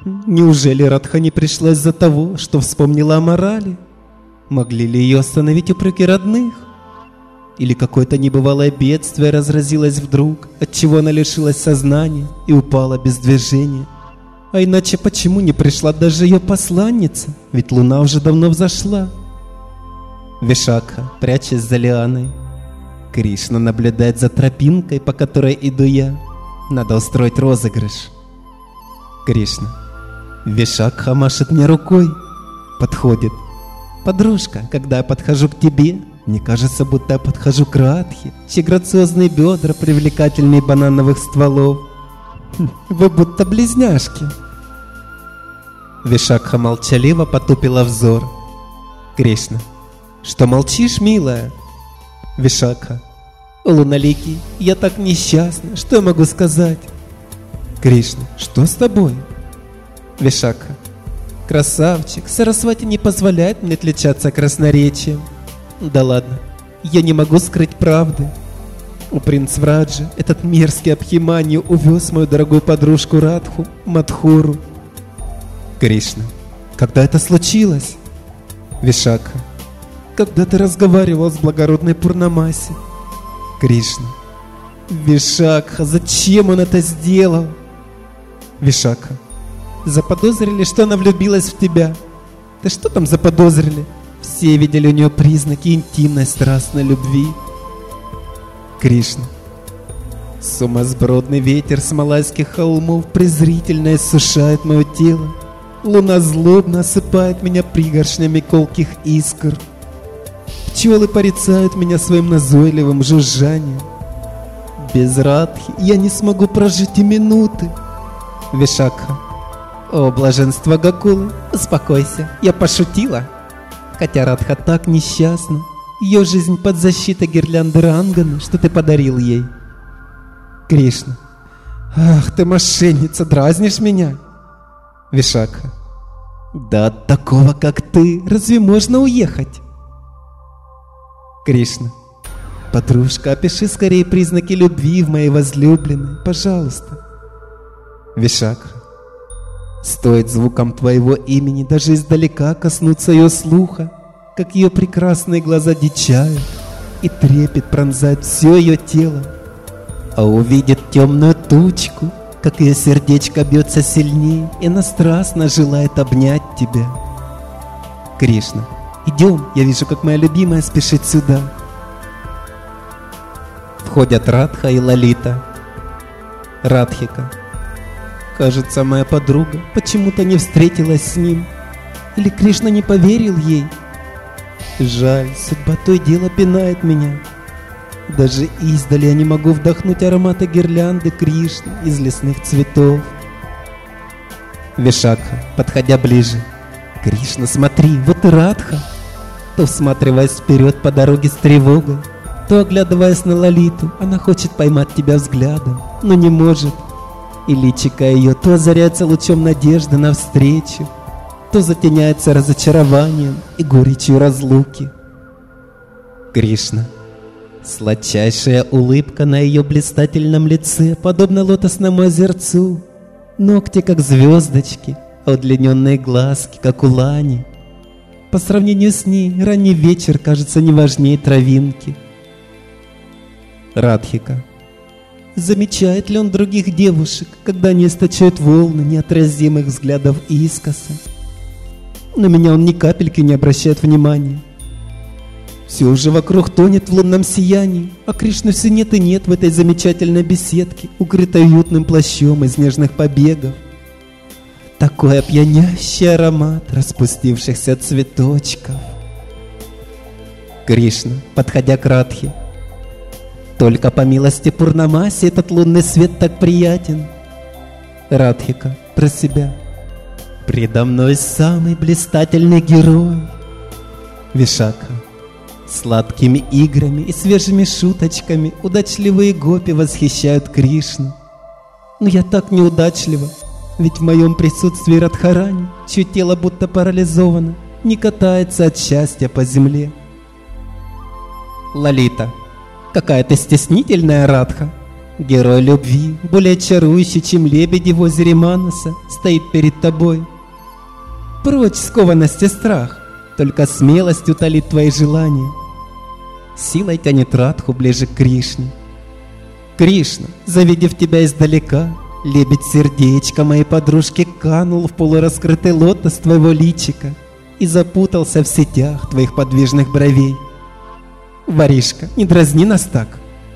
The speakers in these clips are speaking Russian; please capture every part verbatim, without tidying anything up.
Неужели Радха не пришла из-за того, что вспомнила о морали? Могли ли ее остановить упреки родных? Или какое-то небывалое бедствие разразилось вдруг, отчего она лишилась сознания и упала без движения? А иначе почему не пришла даже ее посланница? Ведь луна уже давно взошла. Вишакха, прячась за лианой. Кришна наблюдает за тропинкой, по которой иду я. Надо устроить розыгрыш. Кришна. Вишакха машет мне рукой. Подходит. Подружка, когда я подхожу к тебе, мне кажется, будто я подхожу к Радхе, чьи грациозные бедра, привлекательные банановых стволов. Вы будто близняшки. Вишакха молчаливо потупила взор. Кришна. Что молчишь, милая? Вишакха. Луналикий, я так несчастна, что я могу сказать? Кришна. Что с тобой? Вишакха. Красавчик, Сарасвати не позволяет мне отличаться красноречием. Да ладно, я не могу скрыть правды. У принц Враджа, этот мерзкий Абхиманью, увез мою дорогую подружку Радху, Мадхуру. Кришна. Когда это случилось? Вишакха. Когда ты разговаривал с благородной Пурнамаси. Кришна. Вишакха, зачем он это сделал? Вишакха. Заподозрили, что она влюбилась в тебя. Да что там заподозрили? Все видели у нее признаки интимной страстной любви. Кришна. Сумасбродный ветер с малайских холмов презрительно иссушает мое тело. Луна злобно осыпает меня пригоршнями колких искр. Пчелы порицают меня своим назойливым жужжанием. Без Радхи я не смогу прожить и минуты. Вишакха. О, блаженство Гокулы, успокойся, я пошутила. Хотя Радха так несчастна, ее жизнь под защитой гирлянды Ранганы, что ты подарил ей. Кришна. Ах, ты мошенница, дразнишь меня. Вишакха. Да от такого, как ты, разве можно уехать? Кришна. Подружка, опиши скорее признаки любви в моей возлюбленной, пожалуйста. Вишакха. Стоит звуком твоего имени даже издалека коснуться ее слуха, как ее прекрасные глаза дичают, и трепет пронзает все ее тело. А увидит темную тучку, как ее сердечко бьется сильнее, и она страстно желает обнять тебя. Кришна. Идем, я вижу, как моя любимая спешит сюда. Входят Радха и Лалита. Радхика. Кажется, моя подруга почему-то не встретилась с ним. Или Кришна не поверил ей. Жаль, судьба то и дело пинает меня. Даже издали я не могу вдохнуть аромата гирлянды Кришны из лесных цветов. Вишакха, подходя ближе. Кришна, смотри, вот и Радха. То всматриваясь вперед по дороге с тревогой, то оглядываясь на Лалиту, она хочет поймать тебя взглядом, но не может. И личико ее то озаряется лучом надежды навстречу, то затеняется разочарованием и горечью разлуки. Кришна. Сладчайшая улыбка на ее блистательном лице, подобно лотосному озерцу, ногти как звездочки, а удлиненные глазки как у лани. По сравнению с ней ранний вечер кажется не важнее травинки. Радхика. Замечает ли он других девушек, когда они источают волны неотразимых взглядов искоса? На меня он ни капельки не обращает внимания. Все уже вокруг тонет в лунном сиянии, а Кришны все нет и нет в этой замечательной беседке, укрытой уютным плащом из нежных побегов. Такой опьяняющий аромат распустившихся цветочков. Кришна, подходя к Радхе. Только по милости Пурнамаси этот лунный свет так приятен. Радхика, про себя. Предо мной самый блистательный герой. Вишакха. Сладкими играми и свежими шуточками удачливые гопи восхищают Кришну. Но я так неудачлива, ведь в моем присутствии Радхарани, чье тело будто парализовано, не катается от счастья по земле. Лалита. Какая ты стеснительная, Радха. Герой любви, более чарующий, чем лебеди в озере Маноса, стоит перед тобой. Прочь скованность и страх, только смелость утолит твои желания. Силой тянет Радху ближе к Кришне. Кришна, завидев тебя издалека, лебедь-сердечко моей подружки канул в полураскрытый лотос твоего личика и запутался в сетях твоих подвижных бровей. Воришка, не дразни нас так.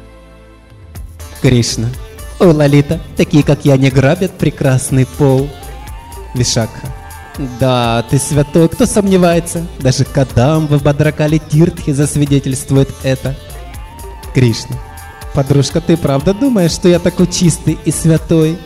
Кришна. О, Лалита, такие, как я, не грабят прекрасный пол. Вишакха. Да, ты святой, кто сомневается? Даже Кадамба в Бадракале Тиртхи засвидетельствует это. Кришна. Подружка, ты правда думаешь, что я такой чистый и святой?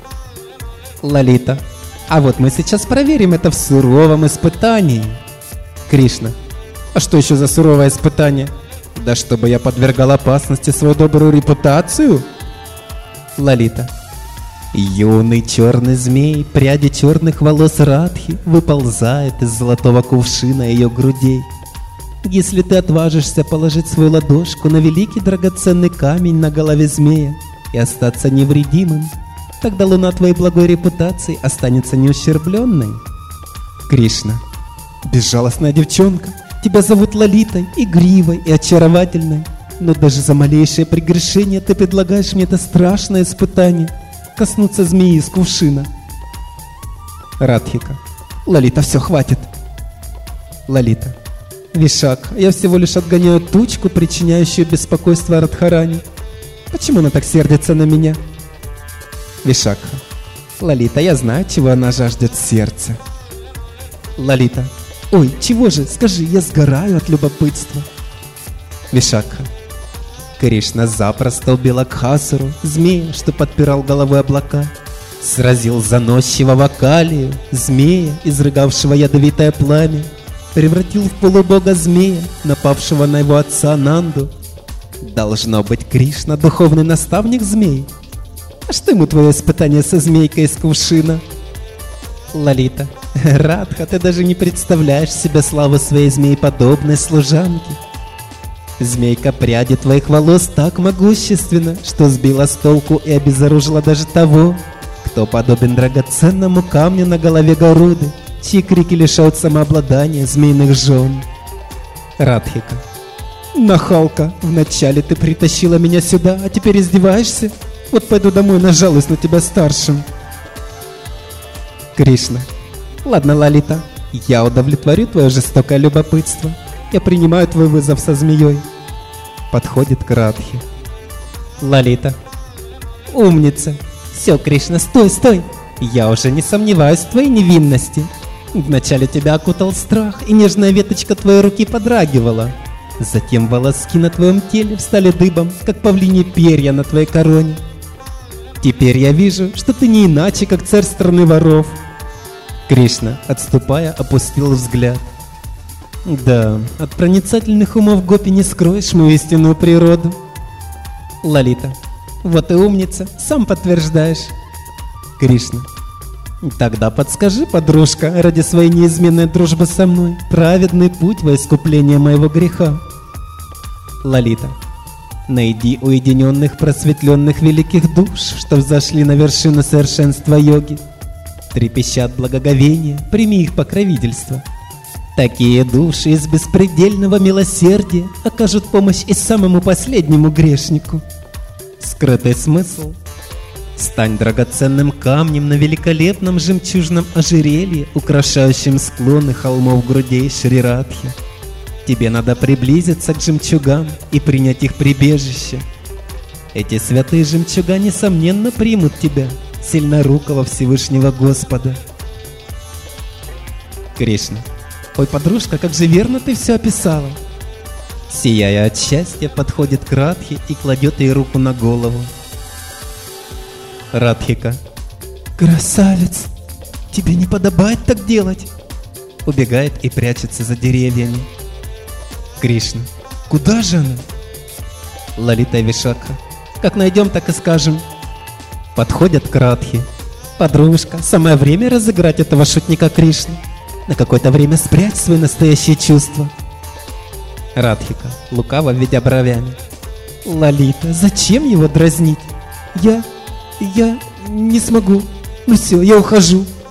Лалита. А вот мы сейчас проверим это в суровом испытании. Кришна. А что еще за суровое испытание? Да чтобы я подвергал опасности свою добрую репутацию? Лалита. Юный черный змей, пряди черных волос Радхи выползает из золотого кувшина ее грудей. Если ты отважишься положить свою ладошку на великий драгоценный камень на голове змея и остаться невредимым, тогда луна твоей благой репутации останется неущербленной. Кришна. Безжалостная девчонка, тебя зовут Лалитой, игривой и очаровательной, но даже за малейшее прегрешение ты предлагаешь мне это страшное испытание — коснуться змеи из кувшина. Радхика. Лалита, все, хватит. Лалита. Вишакха, я всего лишь отгоняю тучку, причиняющую беспокойство Радхарани. Почему она так сердится на меня? Вишакха. Лалита, я знаю, чего она жаждет в сердце. Лалита. Ой, чего же, скажи, я сгораю от любопытства. Вишакха. Кришна запросто убил Акхасуру, змея, что подпирал головой облака, сразил заносчивого Калию, змея, изрыгавшего ядовитое пламя, превратил в полубога змея, напавшего на его отца Нанду. Должно быть, Кришна — духовный наставник змей. А что ему твое испытание со змейкой из кувшина? Лалита. Радха, ты даже не представляешь себе славу своей змееподобной служанки. Змейка пряди твоих волос так могущественна, что сбила с толку и обезоружила даже того, кто подобен драгоценному камню на голове Гаруды, чьи крики лишают самообладания змеиных жен. Радхика. Нахалка, вначале ты притащила меня сюда, а теперь издеваешься? Вот пойду домой, нажалуюсь на тебя старшим. Кришна. Ладно, Лалита, я удовлетворю твое жестокое любопытство. Я принимаю твой вызов со змеей. Подходит к Радхе. Лалита. Умница. Все, Кришна, стой, стой. Я уже не сомневаюсь в твоей невинности. Вначале тебя окутал страх, и нежная веточка твоей руки подрагивала. Затем волоски на твоем теле встали дыбом, как павлиньи перья на твоей короне. Теперь я вижу, что ты не иначе, как царь страны воров. Кришна, отступая, опустил взгляд. Да, от проницательных умов гопи не скроешь мою истинную природу. Лалита. Вот и умница, сам подтверждаешь. Кришна. Тогда подскажи, подружка, ради своей неизменной дружбы со мной, праведный путь во искупление моего греха. Лалита. Найди уединенных просветленных великих душ, что взошли на вершину совершенства йоги. Трепещат благоговения, прими их покровительство. Такие души из беспредельного милосердия окажут помощь и самому последнему грешнику. Скрытый смысл. Стань драгоценным камнем на великолепном жемчужном ожерелье, украшающем склоны холмов грудей Шри Радхи. Тебе надо приблизиться к жемчугам и принять их прибежище. Эти святые жемчуга, несомненно, примут тебя, сильнорукого Всевышнего Господа. Кришна. Ой, подружка, как же верно ты все описала. Сияя от счастья, подходит к Радхе и кладет ей руку на голову. Радхика. Красавец, тебе не подобает так делать. Убегает и прячется за деревьями. Кришна. Куда же она? Лалита и Вишакха. Как найдем, так и скажем. Подходят к Радхе. Подружка, самое время разыграть этого шутника Кришну. На какое-то время спрячь свои настоящие чувства. Радхика, лукаво ведя бровями. Лалита, зачем его дразнить? Я... я не смогу. Ну все, я ухожу.